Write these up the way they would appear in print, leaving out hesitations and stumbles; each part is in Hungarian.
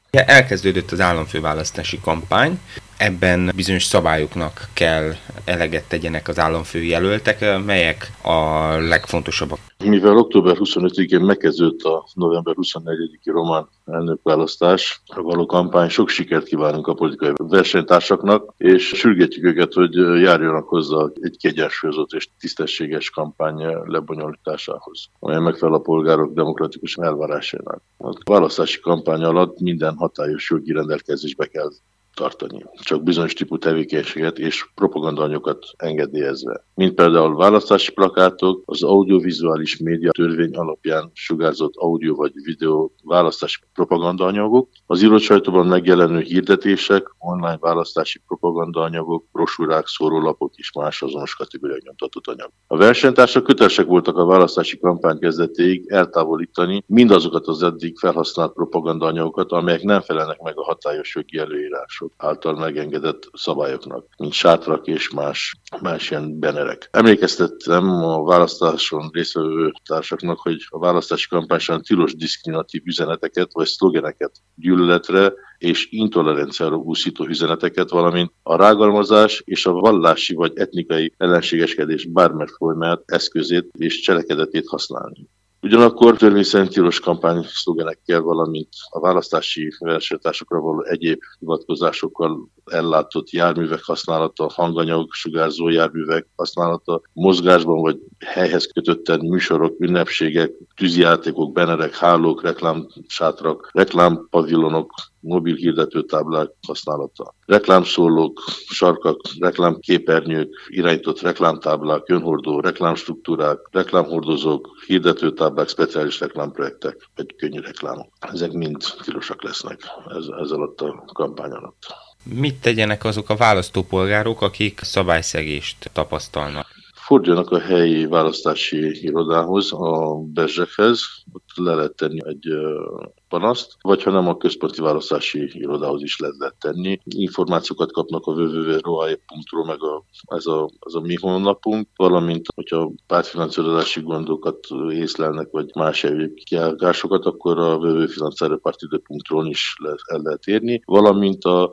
Elkezdődött az államfőválasztási kampány, ebben bizonyos szabályoknak kell eleget tegyenek az államfő jelöltek, melyek a legfontosabbak. Mivel október 25-én megkezdődött a november 24-i román elnökválasztás, való kampány, sok sikert kívánunk a politikai versenytársaknak, és sürgetjük őket, hogy járjanak hozzá egy kiegyensúlyozott és tisztességes kampány lebonyolításához, amely megfelel a polgárok demokratikus elvárásainak. A választási kampány alatt minden hatályos jogi rendelkezésbe kell tartani. Csak bizonyos típú tevékenységet és propagandaanyagokat engedélyezve. Mint például választási plakátok, az audiovizuális média törvény alapján sugárzott audio vagy videó választási propagandaanyagok, az írott sajtóban megjelenő hirdetések, online választási propagandaanyagok, brosúrák, szórólapok és más azonos kategóriák nyomtatott anyag. A versenytársak kötelesek voltak a választási kampány kezdetéig eltávolítani mindazokat az eddig felhasznált propagandaanyagokat, amelyek nem felelnek meg a hatályos jogi előírások által megengedett szabályoknak, mint sátrak és más ilyen benerek. Emlékeztettem a választáson résztvevő társaknak, hogy a választási kampányban tilos diszkriminatív üzeneteket vagy szlogeneket, gyűlöletre és intoleranciára úszító üzeneteket, valamint a rágalmazás és a vallási vagy etnikai ellenségeskedés bármely formát, eszközét és cselekedetét használni. Ugyanakkor törvény szerint tilos kampányszlogenekkel, valamint a választási versenytársakra való egyéb hivatkozásokkal ellátott járművek használata, hanganyag, sugárzó járművek használata, mozgásban vagy helyhez kötötten műsorok, ünnepségek, tűzijátékok, benerek, hálók, reklámsátrak, reklámpavilonok, mobil hirdetőtáblák használata. Reklámszólók, sarkak, reklámképernyők, irányított reklámtáblák, önhordó reklámstruktúrák, reklámhordozók, hirdetőtáblák, speciális reklámprojektek, vagy könnyű reklámok. Ezek mind tilosak lesznek ez alatt a kampány alatt. Mit tegyenek azok a választópolgárok, akik szabályszegést tapasztalnak? Forduljanak a helyi választási irodához, a bezsekhez, ott le lehet tenni egy panaszt, vagy ha nem, a központi választási irodához is lehet tenni. Információkat kapnak a www.roae.ru, meg ez a mi honlapunk, valamint, hogyha pártfinanszírozási gondokat észlelnek, vagy más egyéb kiállásokat, akkor a www.finanziarepartide.ru-n is el lehet érni, valamint a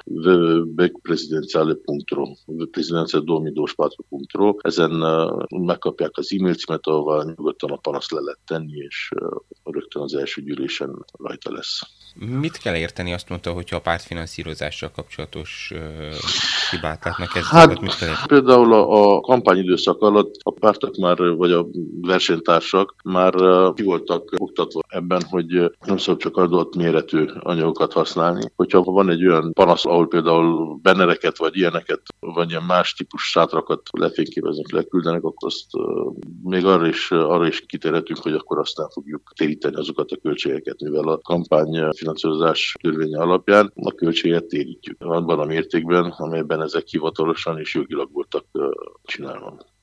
www.presidenciale.ru, presidenciadomidóspatro.ru, ezen megkapják az e-mail címet, ahol nyugodtan a panaszt le lehet tenni, és rögtön az első gyűlésen rajta lesz. Mit kell érteni, azt mondta, hogyha a pártfinanszírozással kapcsolatos hibát látnak mit kell érteni? Például a kampányidőszak alatt a pártok már, vagy a versenytársak már ki voltak oktatva ebben, hogy nem szabad csak adott méretű anyagokat használni. Hogyha van egy olyan panasz, ahol például bennereket, vagy ilyeneket, vagy ilyen más típus sátrakat lefényképeznek, leküldenek, akkor azt még arra is kitérhetünk, hogy akkor azt nem fogjuk téríteni azokat a költségeket, mivel a kampányfinanszírozás törvénye alapján a költséget térítjük abban a mértékben, amelyben ezek hivatalosan és jogilag voltak csinálva.